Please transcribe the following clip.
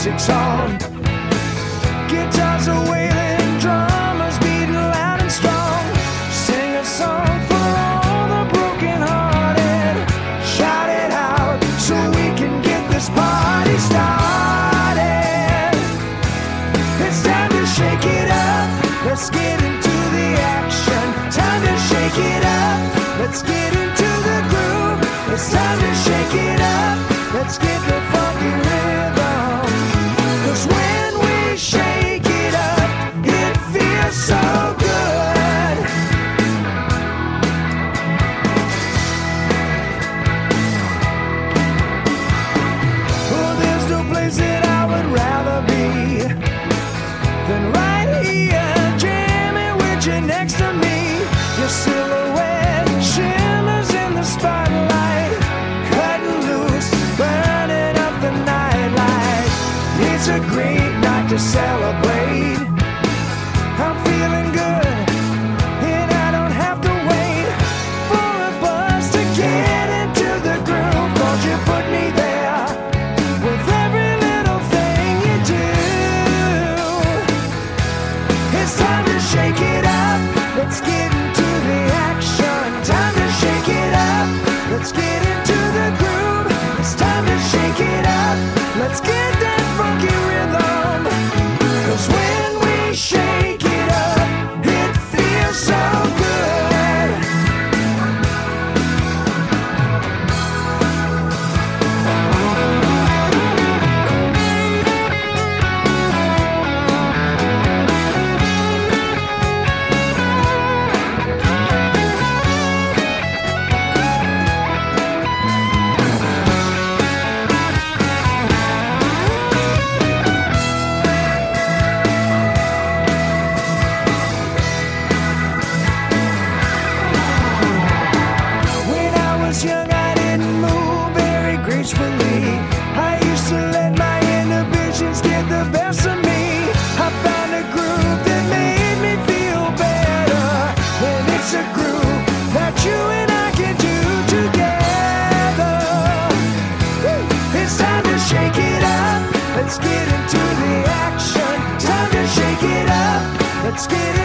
music's on. Guitars are wailing, drummers beating loud and strong. Sing a song for all the broken-hearted. Shout it out so we can get this party started. It's time to shake it up. Let's get into the action. Time to shake it up. Let's get into the groove. It's time to shake it up. Let's get the funky rhythm. 'Cause when we shake it up, it feels so good. Oh, there's no place that I would rather be than right here, jamming with you next to me. Your silhouette shimmers in the spotlight, cutting loose, burning up the nightlight. It's a great night to celebrate. I'm feeling good, and I don't have to wait for a buzz to get into the groove. 'Cause you put me there with every little thing you do. It's time to shake it up. Let's get into the action. Time to shake it up. Let's get into the groove. It's time to shake it up. Let's get that funky rhythm. 'Cause when we shake it up, it feels so good. When I was young, I didn't move very gracefully. I used to let my inhibitions get the best of me. I found a groove that made me feel better. And it's a groove that you and I can do together. Woo! It's time to shake it up. Let's get into the action. Time to shake it up. Let's get